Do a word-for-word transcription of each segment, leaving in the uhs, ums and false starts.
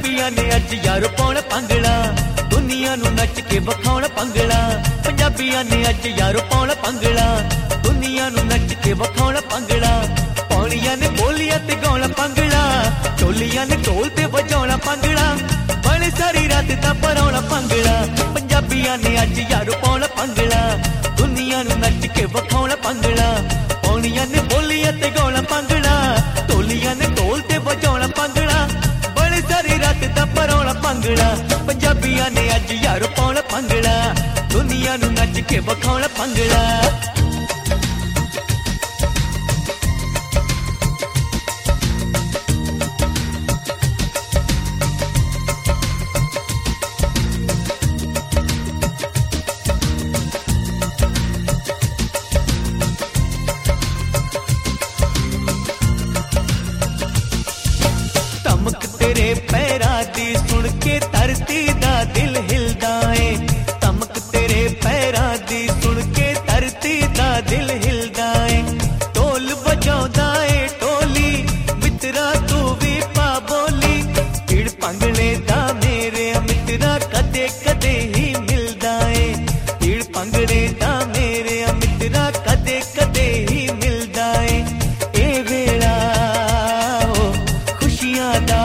पंजाबियां ने अज यारो पाउणा भंगड़ा, दुनिया नू नच के वखाउणा भंगड़ा। पंजाबियां ने अज यारो पाउणा भंगड़ा, दुनिया नू नच के वखाउणा भंगड़ा। पौड़ियां ने बोलियां ते गाउणा भंगड़ा, ढोलियां ने ढोल ते वजाउणा भंगड़ा। बड़े सारी रात दा पराउणा भंगड़ा। पंजाबियां ने अज यारो पाउणा भंगड़ा, दुनिया नू नच के वखाउणा भंगड़ा। पौड़ियां ने बोलियां ते गाउणा भंगड़ा, ढोलियां ने ढोल ते वजाउणा भंगड़ा। बड़े सारी रात दा पराउणा भंगड़ा। पंजाबियां ने अज यारो पाउणा भंगड़ा, दुनिया नू नच के वखाउणा भंगड़ा। तेरे पैरा दी सुन के धरती दा दिल हिलदा है। तमक तेरे पैरा दी सुन के धरती दा दिल हिलदा है। ढोल बजाउंदा है ढोली, मित्रा तू भी पा बोली। भीड़ भंगड़े दा मेरे मित्रा कदे कदे ही मिलदा है। भीड़ भंगड़े दा मेरे मित्रा कदे कदे ही मिलदा है। ए वेला हो खुशियां दा,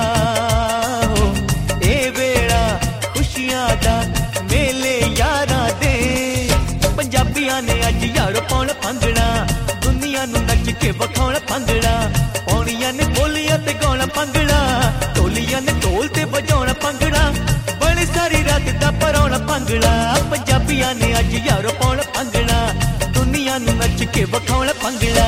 मेले यारा दे। पंजाबियां ने अज यारो पाउणा भंगड़ा, दुनिया नू नच के वखाउणा भंगड़ा। पौड़ियां ने बोलियां ते गाउणा भंगड़ा, ढोलियां ने ढोल ते वजाउणा भंगड़ा। बड़ी सारी रात दा पराउणा भंगड़ा। पंजाबियां ने अज यारो पाउणा भंगड़ा, दुनिया नू नच के वखाउणा भंगड़ा।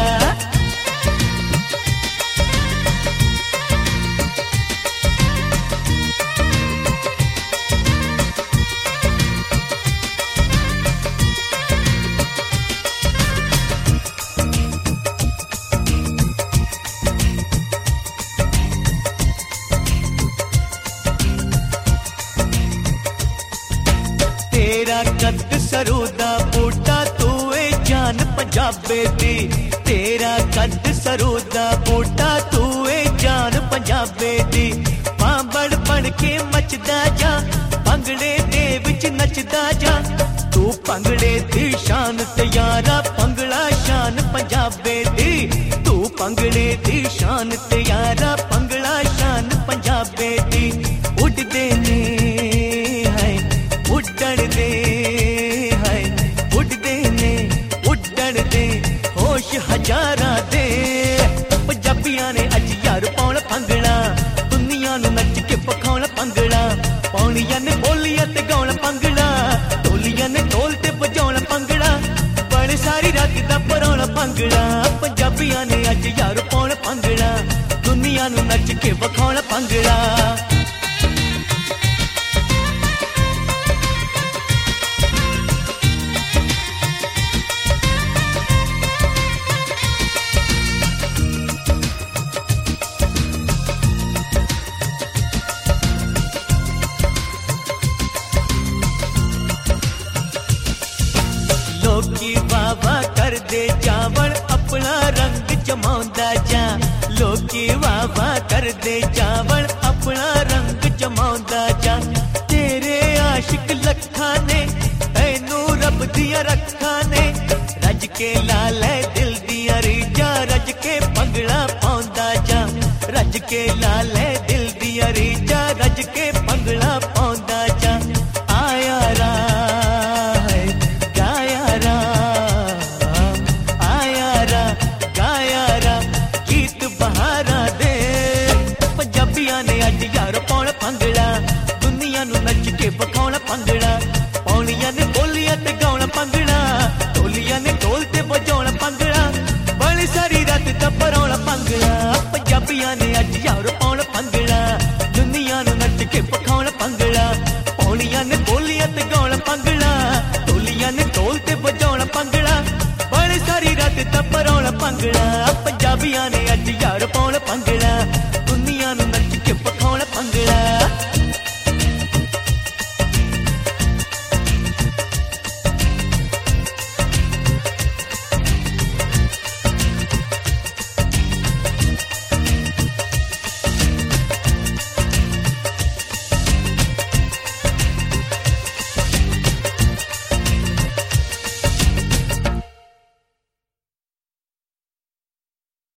तेरा कद सरूदा बूटा तू ए जान पंजाबे दी। तेरा कद सरूदा बूटा तू ए जान पंजाबे दी। मां बड़ बड़ के मचदा जा, भंगड़े दे विच नचदा जा। तू भंगड़े दी शान ते यारा भंगड़ा शान पंजाबे दी। तू भंगड़े दी शान ते यारा भंगड़ा शान पंजाबे दी। उड़दे ने है उड़न दे, है उड़दे ने उड़न दे, होश हजारां दे। पंजाबियां ने अज यार पाउणा भंगड़ा, दुनिया नू नच के वखाउणा भंगड़ा। पौड़ियां ने बोलियां ते गाउणा भंगड़ा, ढोलियां ने ढोल ते वजाउणा भंगड़ा। बड़ी सारी रात दा पराउणा भंगड़ा। पंजाबियां ने अज यार पाउणा भंगड़ा, दुनिया नू नच के वखाउणा भंगड़ा। लोकी वावा कर दे जावण अपना रंग जमाउंदा जा। लोकी वावा कर दे जावण अपना रंग जमाउंदा जा। तेरे आशिक लखां ने तैनू रब दियां रखां ने। रज के ला लै दिल दियां रीझां, रज के भंगड़ा पाउंदा जा। रज के ला लै दिल दियां रीझां, रज के भंगड़ा पाउंदा जा। आया रा यारो पाउणा भंगड़ा, दुनिया नू नच के वखाउणा भंगड़ा। पौड़ियां ने बोलियां ते गाउणा भंगड़ा, ढोलियां ने ढोल ते वजाउणा भंगड़ा। बड़ी सारी रात दा पराउणा भंगड़ा। पंजाबियां ने अज यारो पाउणा भंगड़ा, दुनिया नू नच के वखाउणा भंगड़ा। पौड़ियां ने बोलियां ते गाउणा भंगड़ा, ढोलियां ने ढोल ते वजाउणा भंगड़ा। बड़ी सारी रात दा पराउणा भंगड़ा। पंजाबियां ने अज यारो पाउणा भंगड़ा,